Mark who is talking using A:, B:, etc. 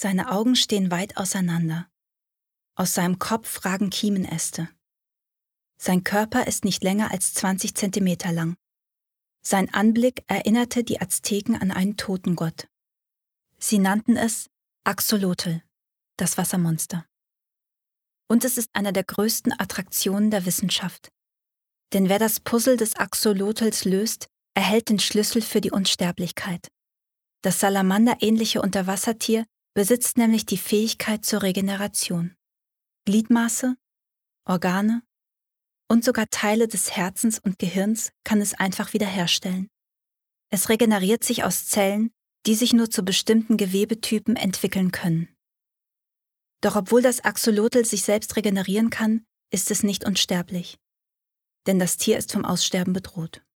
A: Seine Augen stehen weit auseinander. Aus seinem Kopf ragen Kiemenäste. Sein Körper ist nicht länger als 20 Zentimeter lang. Sein Anblick erinnerte die Azteken an einen Totengott. Sie nannten es Axolotl, das Wassermonster. Und es ist einer der größten Attraktionen der Wissenschaft. Denn wer das Puzzle des Axolotls löst, erhält den Schlüssel für die Unsterblichkeit. Das Salamander-ähnliche Unterwassertier besitzt nämlich die Fähigkeit zur Regeneration. Gliedmaße, Organe und sogar Teile des Herzens und Gehirns kann es einfach wiederherstellen. Es regeneriert sich aus Zellen, die sich nur zu bestimmten Gewebetypen entwickeln können. Doch obwohl das Axolotl sich selbst regenerieren kann, ist es nicht unsterblich. Denn das Tier ist vom Aussterben bedroht.